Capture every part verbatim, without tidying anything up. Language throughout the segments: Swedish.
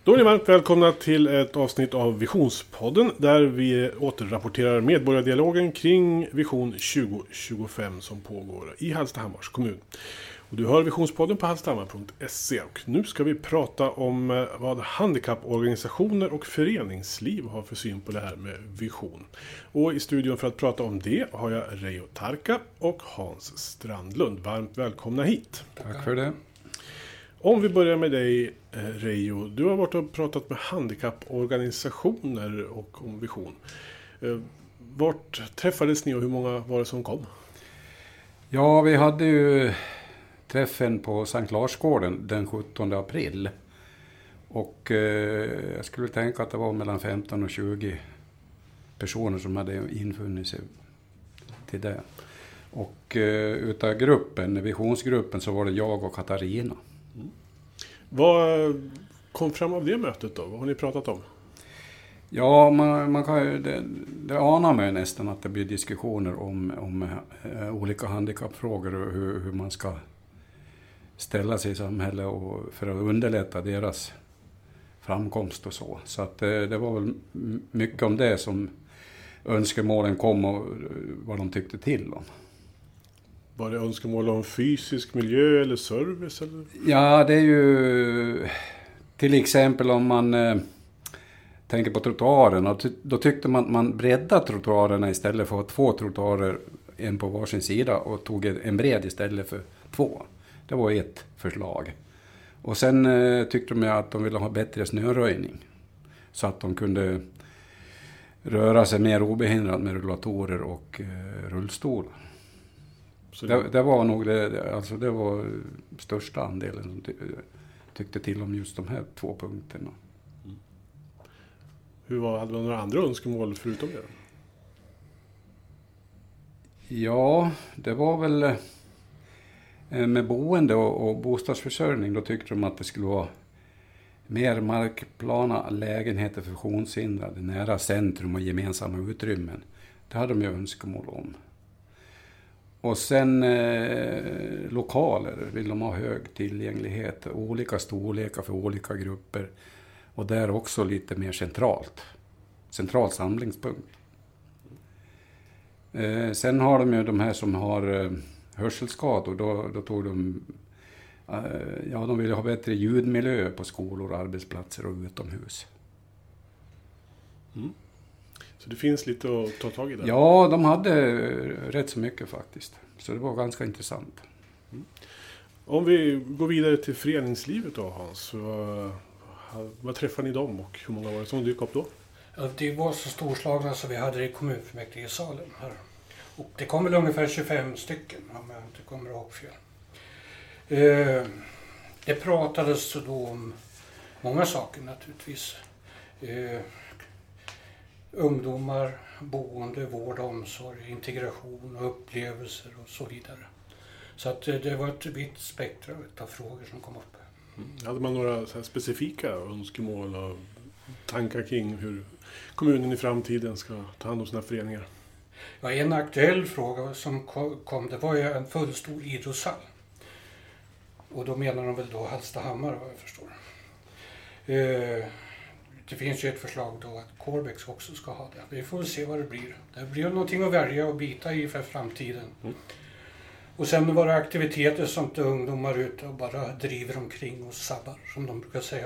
Då är ni varmt välkomna till ett avsnitt av Visionspodden där vi återrapporterar medborgardialogen kring Vision tjugo tjugofem som pågår i Hallstahammars kommun. Och du hör Visionspodden på hallstahammar punkt se och nu ska vi prata om vad handikapporganisationer och föreningsliv har för syn på det här med vision. Och i studion för att prata om det har jag Reijo Tarka och Hans Strandlund. Varmt välkomna hit. Tack för det. Om vi börjar med dig, Reijo. Du har varit och pratat med handikapporganisationer och om vision. Vart träffades ni och hur många var det som kom? Ja, vi hade ju träffen på Sankt Larsgården den sjuttonde april. Och eh, jag skulle tänka att det var mellan femton och tjugo personer som hade infunnit sig till det. Och eh, utav gruppen, visionsgruppen, så var det jag och Katarina. Mm. Vad kom fram av det mötet då? Vad har ni pratat om? Ja, man, man kan, det, det anar man ju nästan att det blir diskussioner om, om eh, olika handikappfrågor och hur, hur man ska ställa sig i samhället och för att underlätta deras framkomst och så. Så att det, det var väl mycket om det som önskemålen kom och vad de tyckte till om. Var det önskemål om fysisk miljö eller service? Eller? Ja, det är ju till exempel om man eh, tänker på trottoarerna. Då tyckte man att man breddade trottoarerna istället för två trottoarer, en på varsin sida, och tog en bred istället för två. Det var ett förslag. Och sen eh, tyckte de att de ville ha bättre snöröjning. Så att de kunde röra sig mer obehindrat med rullatorer och eh, rullstolar. Så det, det var nog det, alltså det var största andelen som ty, tyckte till om just de här två punkterna. Mm. Hur var, hade man några andra önskemål förutom det? Ja, det var väl med boende och, och bostadsförsörjning. Då tyckte de att det skulle vara mer markplana lägenheter för funktionshindrade nära centrum och gemensamma utrymmen. Det hade de ju önskemål om. Och sen eh, lokaler vill de ha hög tillgänglighet, olika storlekar för olika grupper och där också lite mer centralt, central samlingspunkt. Eh, sen har de ju de här som har eh, hörselskador, då, då tog de, eh, ja de vill ha bättre ljudmiljö på skolor, arbetsplatser och utomhus. Mm. Så det finns lite att ta tag i där? Ja, de hade rätt så mycket faktiskt. Så det var ganska intressant. Mm. Om vi går vidare till föreningslivet då, Hans. Vad, vad träffade ni dem och hur många var det som dök upp då? Ja, det var så storslagna så vi hade det i kommunfullmäktige i salen här. Och det kom väl ungefär tjugofem stycken om jag inte kommer ihåg fel. Eh, det pratades då om många saker naturligtvis. Eh, ungdomar, boende, vård och omsorg, integration och upplevelser och så vidare. Så att det var ett vitt spektrum av frågor som kom upp. Mm. Hade man några så här specifika önskemål och tankar kring hur kommunen i framtiden ska ta hand om sina föreningar? Ja, en aktuell fråga som kom, det var ju en fullstor idrottshall. Och då menar de väl då Hallstahammar, vad jag förstår. Eh, Det finns ju ett förslag då att Corbex också ska ha det. Vi får väl se vad det blir. Det blir någonting att välja och bita i för framtiden. Mm. Och sen var det aktiviteter som inte ungdomar ute och bara driver omkring och sabbar, som de brukar säga.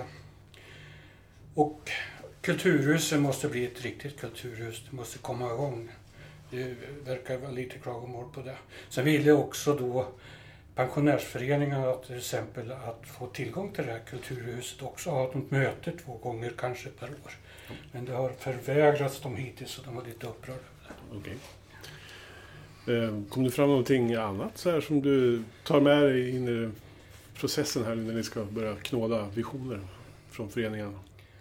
Och kulturhuset måste bli ett riktigt kulturhus. Det måste komma igång. Det verkar vara lite klagomål på det. Sen ville också då pensionärsföreningarna till exempel att få tillgång till det här kulturhuset också, ha ett möte två gånger kanske per år. Men det har förvägrats dem hittills så de var lite upprörda. Okej. Kom det fram någonting annat så här som du tar med dig in i processen här när ni ska börja knåda visioner från föreningen?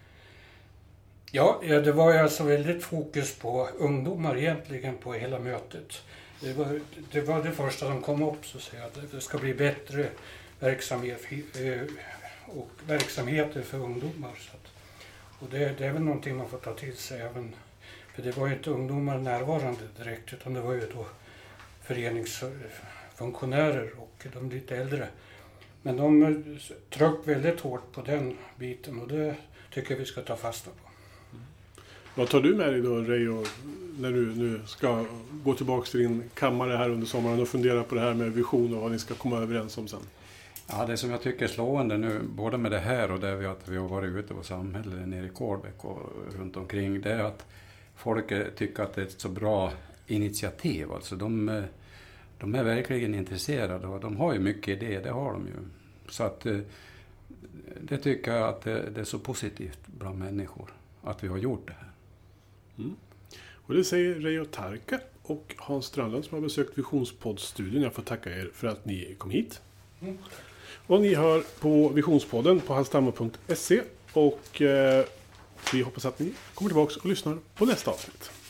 Ja, det var ju alltså väldigt fokus på ungdomar egentligen på hela mötet. Det var, det var det första som kom upp så att säga. Det ska bli bättre verksamhet och verksamheter för ungdomar. Så att, och det, det är väl någonting man får ta till sig även. För det var ju inte ungdomar närvarande direkt utan det var ju då föreningsfunktionärer och de lite äldre. Men de tryckte väldigt hårt på den biten och det tycker jag vi ska ta fasta på. Vad tar du med dig då, Reijo, när du nu ska gå tillbaka till din kammare här under sommaren och fundera på det här med vision och vad ni ska komma överens om sen? Ja, det som jag tycker är slående nu, både med det här och det vi, att vi har varit ute på samhället nere i Kolbäck och runt omkring, det är att folk tycker att det är ett så bra initiativ. Alltså de, de är verkligen intresserade och de har ju mycket idéer, det har de ju. Så att det tycker jag att det, det är så positivt bland människor att vi har gjort det här. Mm. Och det säger Reijo Tarka och Hans Strandlund som har besökt Visionspodd-studion. Jag får tacka er för att ni kom hit. Mm. Och ni hör på Visionspodden på hallstahammar punkt se och eh, vi hoppas att ni kommer tillbaka och lyssnar på nästa avsnitt.